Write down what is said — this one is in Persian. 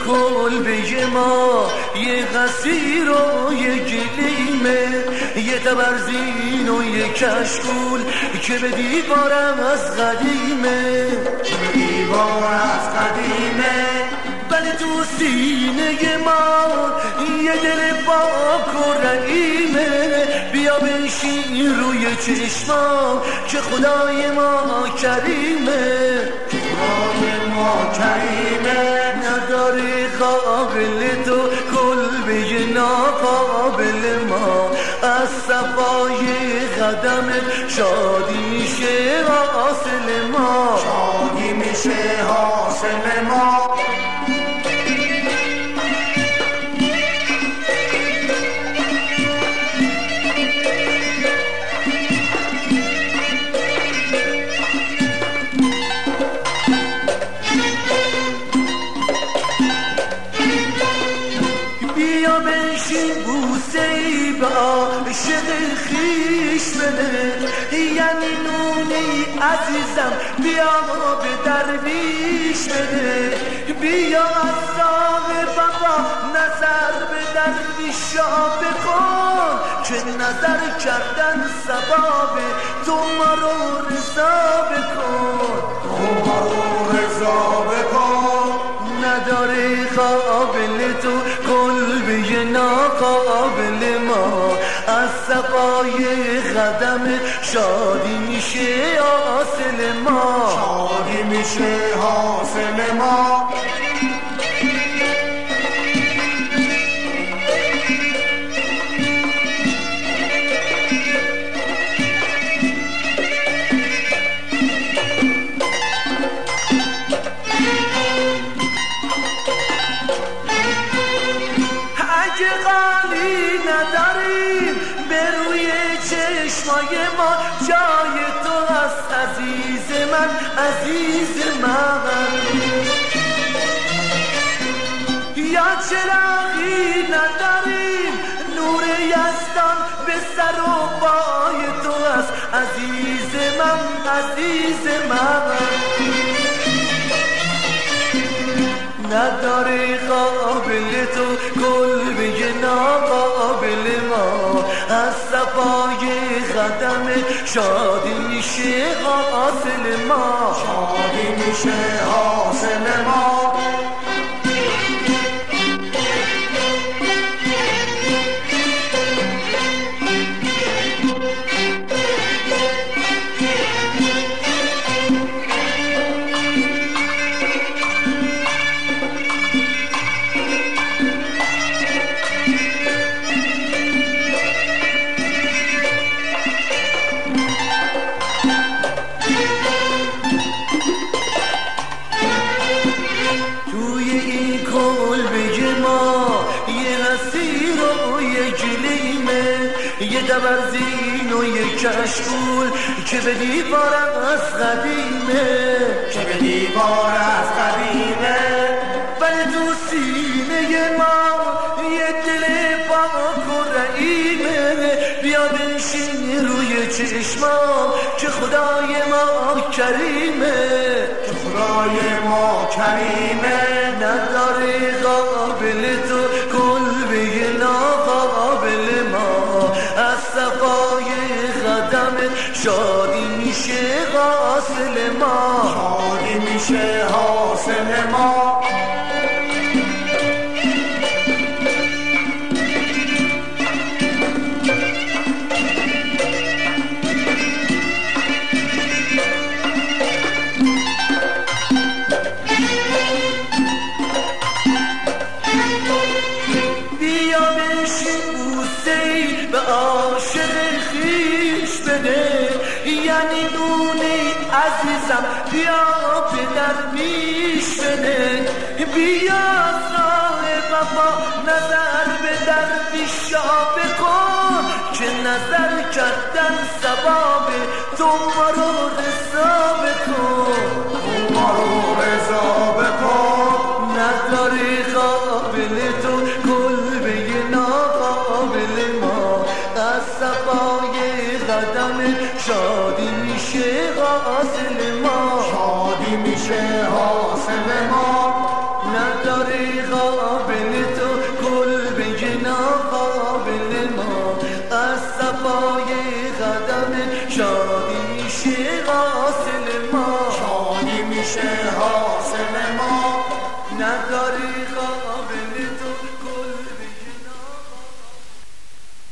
کلبه ما یه قصیر و یه گلیمه، یه تبرزین و یه کشکول که به دیوارم از قدیمه، ولی تو سینه ما یه دل پاک و رحیمه. بیا بنشین روی چشمام که خدای ما کریمه، نداری قابل تو کلبه ناقابل ما، از صفای قدمت شادی میشه حاصل ما، بیا بنشین بوسه‌ای به عاشق خویش بده، یعنی نونی عزیزم بیا به درویش بده. بیا از راه بابا نظر به درویشا بکن که نظر کردن ثواب، تو ما رو رضا بکن، نداره قابل تو کلبه ناقابل ما، از صفای قدم شادی میشه حاصل ما، اگه قالی نداریم به روی چشمای ما، جای تو هست عزیز من. یا چراغی نداریم نور یزدان به سر و پای تو هست عزیز من. نداره قابل تو کلبه ناقابل ما، از صفای قدم شادی میشه حاصل ما. یه دبرزین و یه کشکول که به دیوارم از قدیمه، ولی تو سینه ما یه دل پاک و رحیمه. بیا بنشین روی چشمام که خدای ما کریمه، نداره قابل تو کلبه ناقابل ما، از صفای قدم شادی میشه حاصل ما. بیا بنشین بوسه‌ای به عاشق خویش بده، یعنی نونی عزیزم بیا به درویش بده. بیا از راه وفا نظر به درویشا بکن که نظر کردن ثواب، تو ما رو رضا بکن، نداری قابل تو کلبه ناقابل ما، از صفای قدم شادی میشه حاصل ما.